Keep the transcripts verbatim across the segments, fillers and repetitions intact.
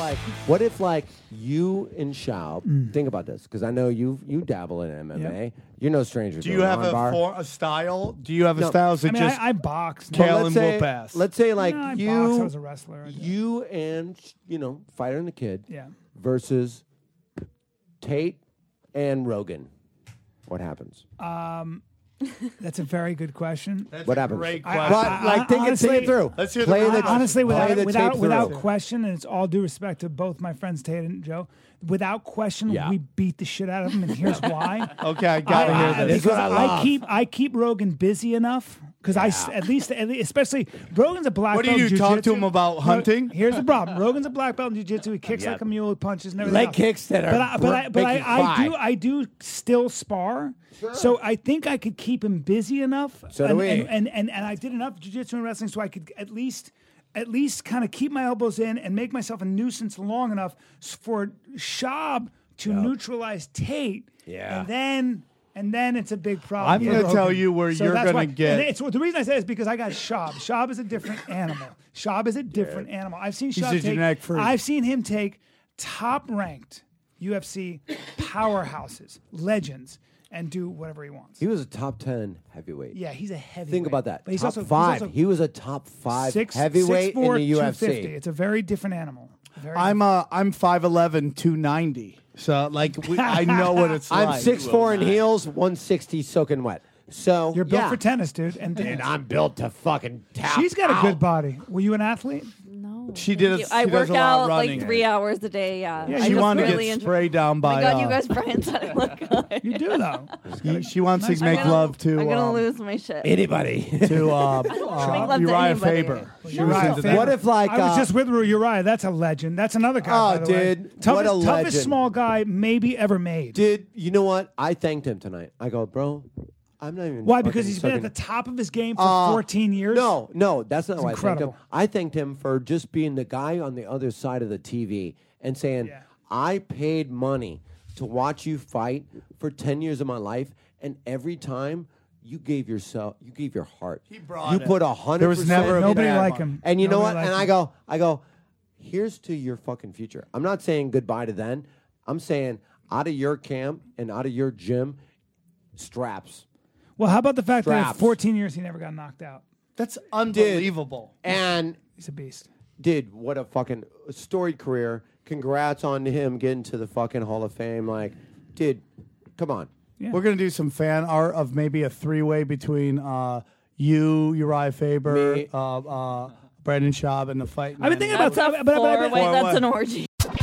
like, what if like you and Schaub, mm. think about this, because I know you you dabble in M M A. Yep. You're no stranger. Do you have a, for, a style? Do you have a no. style? Is it I mean, just I, I box. Kale well, and say, whoop ass? Let's say like no, I you, box. I was a wrestler. You and you know Fighter and the Kid. Yeah. Versus Tate and Rogan. What happens? Um. That's a very good question. That's what a happens? Great question. I, but I, like, think honestly, it through. Let's hear play the, the honestly without the without without through. question, and it's all due respect to both my friends Tate and Joe. Without question, yeah. we beat the shit out of them, and here's why. Okay, I gotta I, hear I, this. This is what I love. I keep I keep Rogan busy enough. Because yeah. I, at least, at least, especially, Rogan's a black what belt. What do you jiu-jitsu. talk to him about hunting? Here's the problem. Rogan's a black belt in jiu-jitsu. He kicks yep. like a mule, punches and everything Leg else. kicks that are But I, but I, but I, I do I do still spar. Sure. So I think I could keep him busy enough. So and, do we. And, and, and, and I did enough jiu-jitsu and wrestling so I could at least at least kind of keep my elbows in and make myself a nuisance long enough for Schaub to yep. neutralize Tate. Yeah. And then... And then it's a big problem. I'm going to tell you where so you're going to get. It's, the reason I say it is because I got Schaub. Schaub is a different animal. Schaub is a different yeah. animal. I've seen Schaub He's a genetic take. freak. I've seen him take top-ranked U F C powerhouses, legends, and do whatever he wants. He was a top ten heavyweight. Yeah, he's a heavyweight. Think about that. But he's top also, five. He's also he was a top five six, heavyweight six, four, in the U F C. It's a very different animal. Very I'm uh, I'm five eleven, two ninety. So, like, we, I know what it's I'm like. I'm six four in heels, one sixty soaking wet. So You're built yeah. for tennis, dude. And, and I'm built to fucking tap She's got out. a good body. Were you an athlete? No. She did. A, you. she I does work a lot out of running. like three hours a day. Yeah. Yeah, I She just wanted really to get enjoy- sprayed down Oh by. my God, uh, you guys, Brian said I look good. You do, though. She, she wants Nice. to make I'm gonna, love to. I'm gonna um, lose my shit. Anybody. to uh, make uh, love to Uriah anybody. Faber. She was Uriah into Faber. that. What if like I was uh, just with Uriah. That's a legend. That's another guy. Oh, by the way. dude. Toughest, What a toughest legend. small guy maybe ever made. Dude, you know what? I thanked him tonight. I go, bro, I'm not even. Why? Because fucking he's been at sucking- the top of his game for Uh, fourteen years. No, no, that's not why incredible. I thanked him. I thanked him for just being the guy on the other side of the T V and saying, Yeah. I paid money to watch you fight for ten years of my life, and every time you gave yourself, you gave your heart. He brought you it. put a hundred. There was never a Nobody bad like one. him. And you know Nobody what? like And him. I go, I go, here's to your fucking future. I'm not saying goodbye to then. I'm saying out of your camp and out of your gym, straps. Well, how about the fact that in Straps. fourteen years he never got knocked out? That's unbelievable. And He's a beast. dude, what a fucking storied career. Congrats on him getting to the fucking Hall of Fame. Like, dude, come on. Yeah. We're gonna do some fan art of maybe a three-way between uh, you, Uriah Faber, Me. uh, uh, Brandon Schaub, and the fight. I've been thinking about That's a that. But, but, but, four-way. Four That's what? an orgy.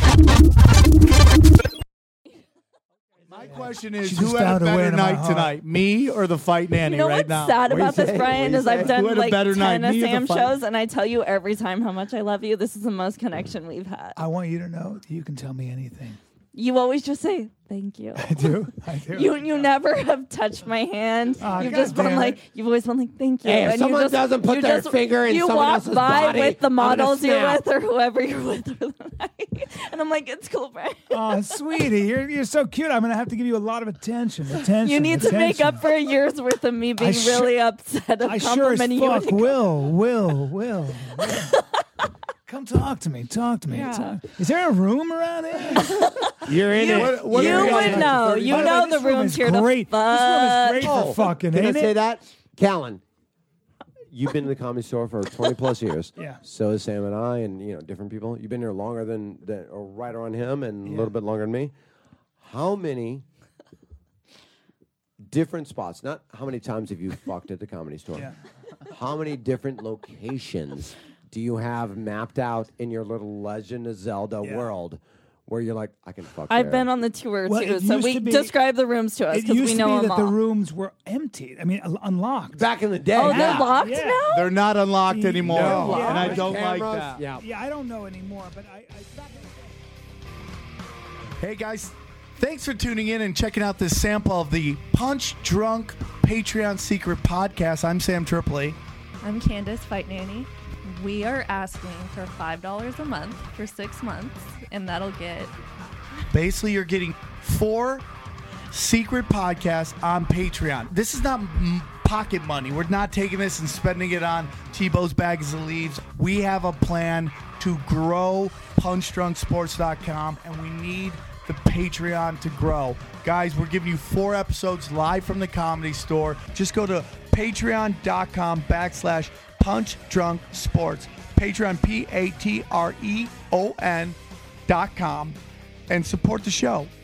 My question is, She who just had a found her way better into my night heart. tonight, me or the fight nanny You know right what's now? sad What do you about this, say? Brian, What do is you I've say? done Who had a like better night, ten me or the Sam fight? shows, and I tell you every time how much I love you. This is the most connection we've had. I want you to know that you can tell me anything. You always just say thank you. I do. I do. You you never have touched my hand. Aw, you've God just been damn like it. you've always been like thank you. Hey, if and someone you just, doesn't put you their just, finger in you someone walk else's by body, with the I'm gonna models you're snap. with or whoever you're with for the night, and I'm like it's cool, Brian. Oh, sweetie, you're you're so cute. I'm gonna have to give you a lot of attention. Attention. You need to make attention. up for a year's worth of me being sure- really upset of I sure as complimenting you. fuck when you will, will, will, will. Come talk to me. Talk to me. Yeah. Talk. Is there a room around here? You're in You, it. What- what you are we would on? know. By You By the know way, the this room room's is here great. to fuck. This room is great Oh, for fucking, Can I ain't say it? that? Callan, you've been in the Comedy Store for twenty plus years. Yeah. So has Sam and I, and you know different people. You've been here longer than, than or right around him, and a Yeah. little bit longer than me. How many different spots? Not how many times have you fucked at the Comedy Store? Yeah. How many different locations do you have mapped out in your little Legend of Zelda Yeah. world, where you're like, I can fuck? I've there. been on the tour Well, too, it so used we to be- describe the rooms to us It because used we to know be them that all. the rooms were empty. I mean, un- unlocked. back in the day. oh, yeah. they're locked Yeah. now. They're not unlocked anymore, No. and I With don't like cameras, that. Yeah. Yeah, I don't know anymore, but I. I back in the Hey guys, thanks for tuning in and checking out this sample of the Punch Drunk Patreon Secret Podcast. I'm Sam Tripoli. I'm Candace, Fight Nanny. We are asking for five dollars a month for six months, and that'll get... Basically, you're getting four secret podcasts on Patreon. This is not m- pocket money. We're not taking this and spending it on Tebow's Bags of Leaves. We have a plan to grow punch drunk sports dot com, and we need the Patreon to grow. Guys, we're giving you four episodes live from the Comedy Store. Just go to patreon.com backslash punch drunk sports. Patreon, P A T R E O N dot com, and support the show.